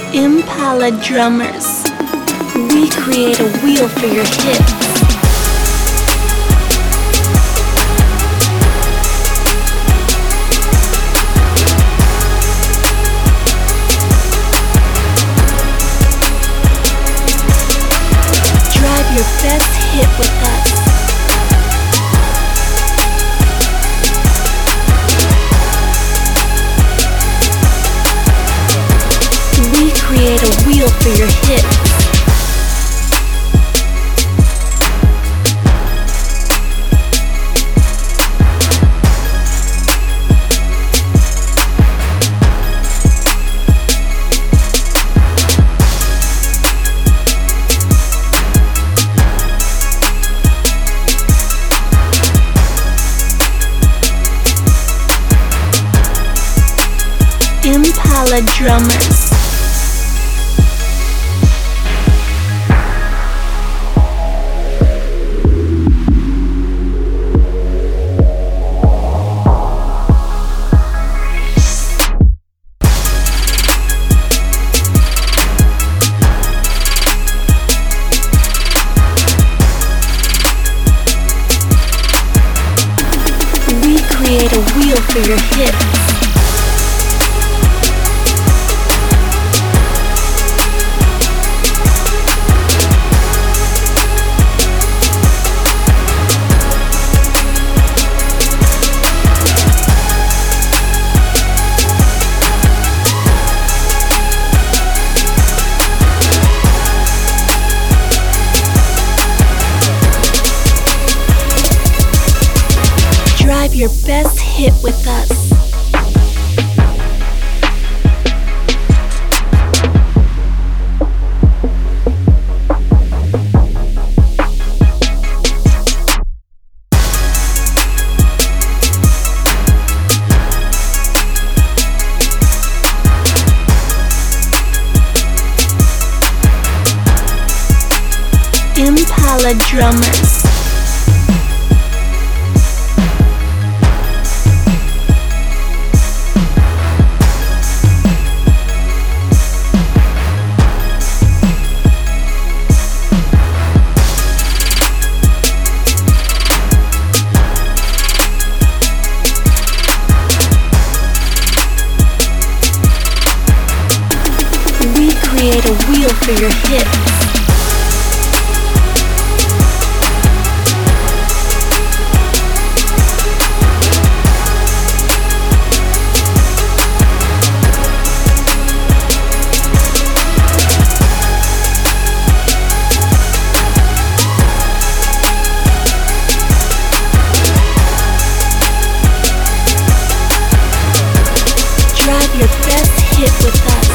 Impala Drummers. We create a wheel for your hips. Drive your best hit with us. We create a wheel for your hips. Impala Drummers. We create a wheel for your hips. Drive your best hit with us. Impala Drummers. We create a wheel for your hips. Drive your best hit with us.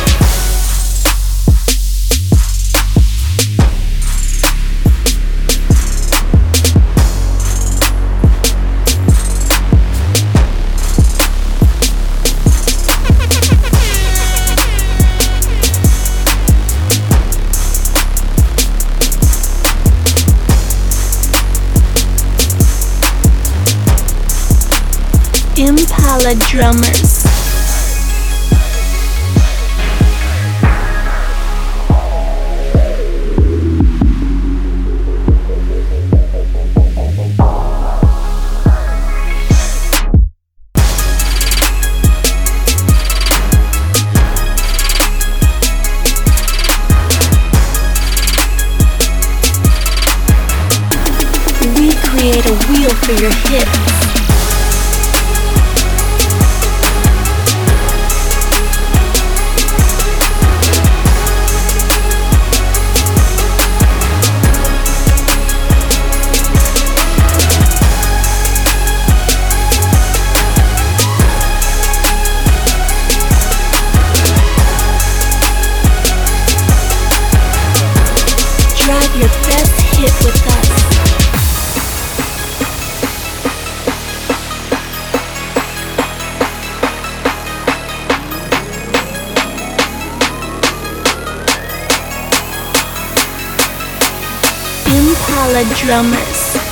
Impala Drummers. We create a wheel for your hips. Drive your best hit with us. Impala Drummers.